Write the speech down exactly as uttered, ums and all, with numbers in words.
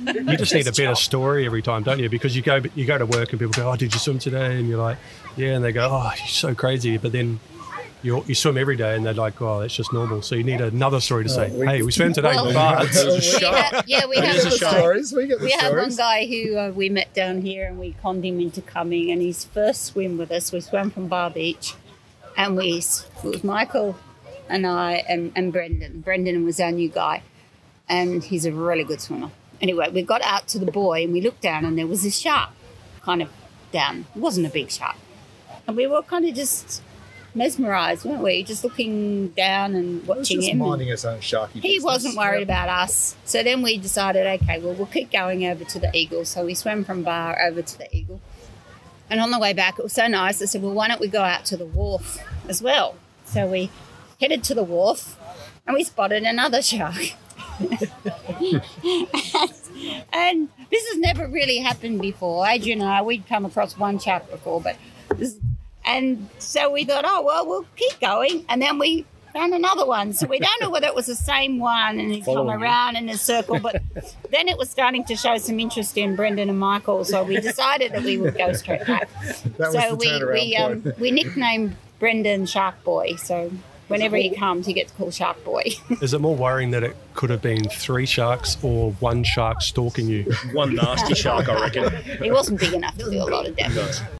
You just need a better story every time, don't you? Because you go you go to work and people go, oh, did you swim today? And you're like, yeah. And they go, oh, you're so crazy. But then you you swim every day and they're like, oh, that's just normal. So you need another story to say, we, hey, we swam today, well, but... we have, yeah, we have, the stories. We, get the we have stories. one guy who uh, we met down here and we conned him into coming, and his first swim with us, we swam from Bar Beach, and we it was Michael and I and, and Brendan. Brendan was our new guy, and he's a really good swimmer. Anyway, we got out to the buoy and we looked down and there was a shark kind of down. It wasn't a big shark. And we were kind of just mesmerised, weren't we? Just looking down and watching just him. minding his own sharky He business. wasn't worried about us. So then we decided, okay, well, we'll keep going over to the Eagle. So we swam from Bar over to the Eagle. And on the way back, it was so nice. I said, well, why don't we go out to the wharf as well? So we headed to the wharf and we spotted another shark. and, and this has never really happened before. Adrian and I, we'd come across one shark before, but this, and so we thought, oh, well, we'll keep going. And then we found another one. So we don't know whether it was the same one and he's come around in a circle, but then it was starting to show some interest in Brendan and Michael. So we decided that we would go straight back. That was so the we, turnaround we, um, point. we nicknamed Brendan Shark Boy. So whenever he comes, he gets called Shark Boy. Is it more worrying that it could have been three sharks or one shark stalking you? One nasty shark, I reckon. He wasn't big enough to do a lot of damage.